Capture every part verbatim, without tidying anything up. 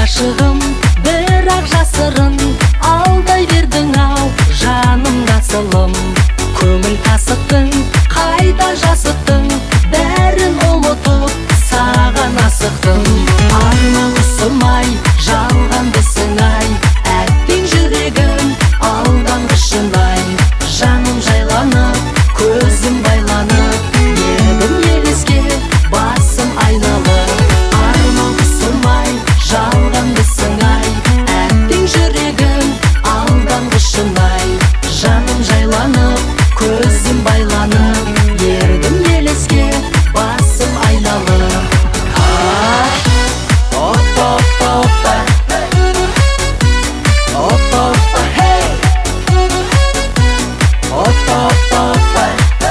ғашығым, бірақ жасырын алдай бердің ау жаным насылым. Көңіл тасыттың, қайта жасыттың, бәрін ұмытып саған асықтым. Арма құсым-ай, жалғандысың-ай, әттең жүрегім алданғышын-ай. Жаным жайланып, көзім байланып, едім елеске басым айналып. Арма құсым-ай, жалғандысың-ай, әттең жүрегім алданғышын-ай. Жаным жайланып, көзім байланып, ердім елеске басым айналып. Опа, опа, опа, опа, опа, хей! Опа, опа, опа,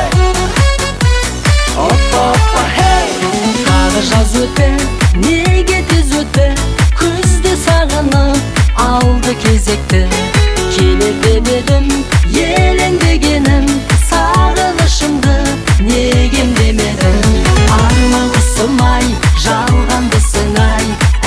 опа, опа, хей! Тағы жаз өтті, неге тез өтті, күзді сағынып алды кезекті. Келер деп едім, елеңдегенім, сағынышымды неге емдемедің. Арман құсым-ай, жалғандысың-ай,